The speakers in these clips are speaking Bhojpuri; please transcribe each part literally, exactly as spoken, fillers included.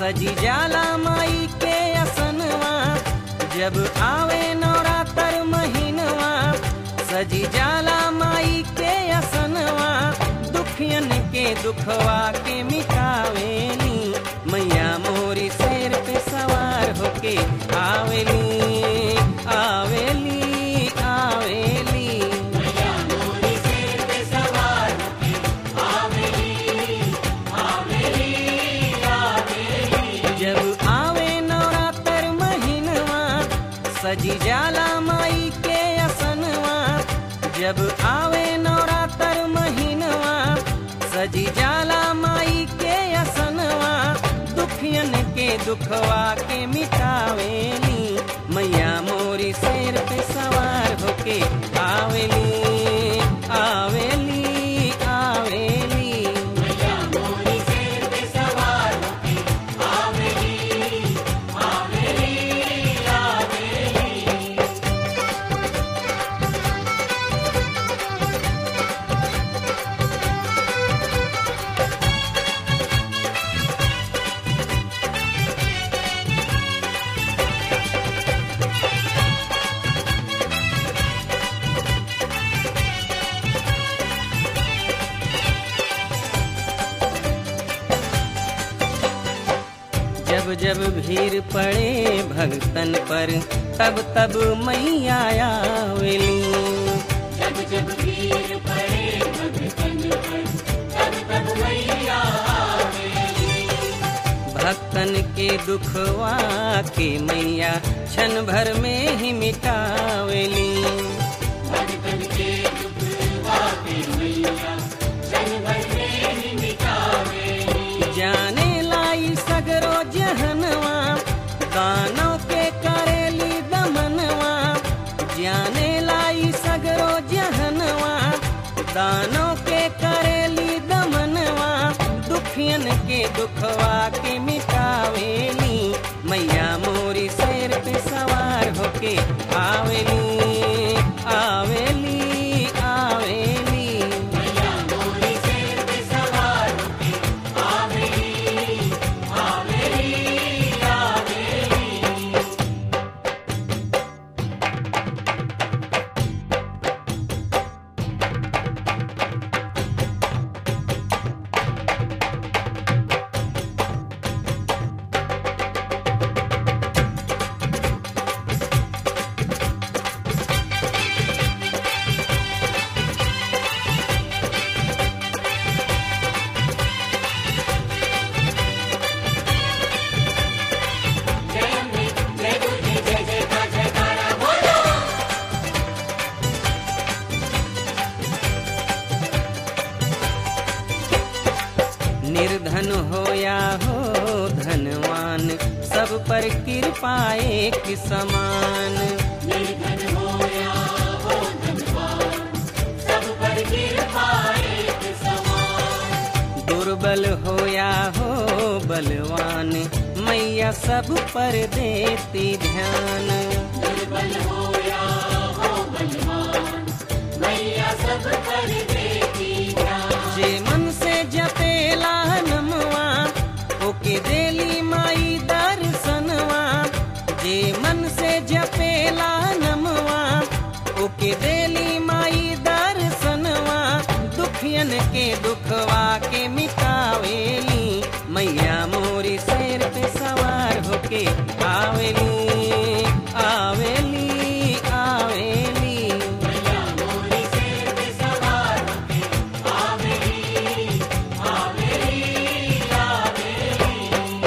सजी जाला माई के असनवा जब आवे नवरात्र महीनवा। सजी जाला माई के असनवा दुखियन के दुखवा के मिटावेली। मैया मोरी शेर पे सवार होके आवेली आवेली आवेली। मैया मोरी शेर पे सवार होके आवेली आवेली आवेली। जब आवे नवरात्र महीनवा सजी जाला माई के असनवा। जब आवे नवरात्र महीनवा सजी जाला माई के असनवा दुखियन के दुखवा के मिटावेली। मैया मोरी शेर पे सवार होके आवेली आवेली आवेली। मैया मोरी शेर पे सवार होके आवेली आवेली आवेली। जब जब भीड़ पड़े भक्तन पर तब तब मैया आवेली। जब जब भीड़ पड़े भक्तन पर तब तब मैया आवेली। भक्तन के दुखवा के मैया क्षण भर में ही मिटावेली। भक्तन के दुखवा के मैया क्षण भर में ही मिटावेली। जाने लाई सगरो जहनवा दानों के करेली दमनवा। जाने लाई सगरो जहनवा दानों के करेली दमनवा दुखियन के दुखवा के मिटावेली। मैया मोरी शेर पे सवार होके आवेली आवेली आवेली। मैया मोरी शेर पे सवार होके आवेली आवेली आवेली। जय अम्बे जय दुर्गे जय जय का जयकारा बोलो। निर्धन हो या हो धनवान सब पर कृपा एक समान। निर्धन हो या हो धनवान सब पर कृपा एक समान। दुर्बल हो या हो बलवान मैया सब पर देती ध्यान। दुर्बल हो या हो बलवान मैया सब पर देती ध्यान। जे मन से जपेला नमवा ओके देली माई दर्शनवा। जे मन से जपेला नमवा ओके देली माई दर्शनवा दुखियन के दुखवा के मिटावेली। मैया मोरी शेर पे सवार होके आवेली आवेली आवेली। मैया मोरी शेर पे सवार होके आवेली आवेली आवेली।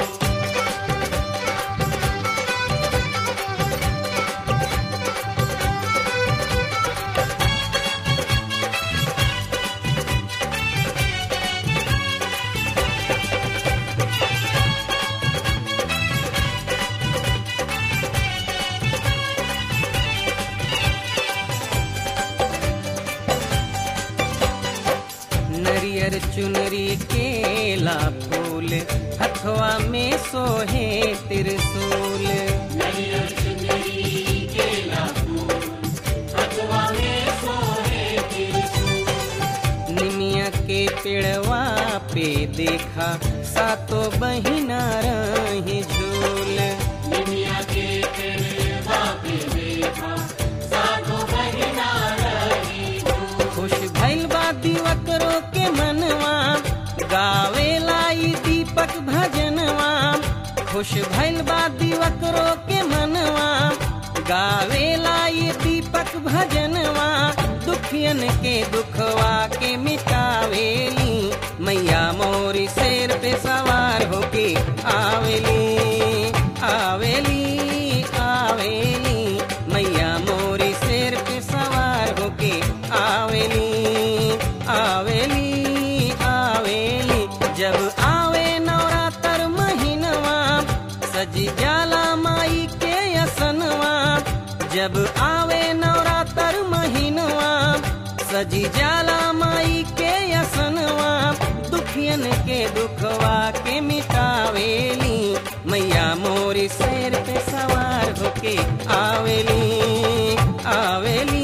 नरियर चुनरी केला फूल हथवा में सोहे त्रिशूल। नरियर चुनरी केला फूल हथवा में सोहे त्रिशूल। निमिया के पेड़वा पे देखा सातो बहिना रही झूल। निमिया के पेड़वा पे देखा सातो बहिना रही झूल। खुश भइल बा दिवकरो के मनवा गावे लाई दीपक भजनवा। खुश भइल बा दिवकरो के मनवा गावे लाई दीपक भजनवा। दुखियन के दुखवा के मिटावेली मैया मोरी शेर पे सवार होके आवेली आवेली आवेली मैया मोरी शेर पे सवार होके आवेली आवेली आवेली। जब आवे नवरात्र महीनवा सजी जाला माई के असनवा। जब आवे नवरात्र महीनवा सजी जाला माई के असनवा। दुखियन के दुखवा के मिटावेली मैया मोरी शेर पे सवार होके आवेली आवेली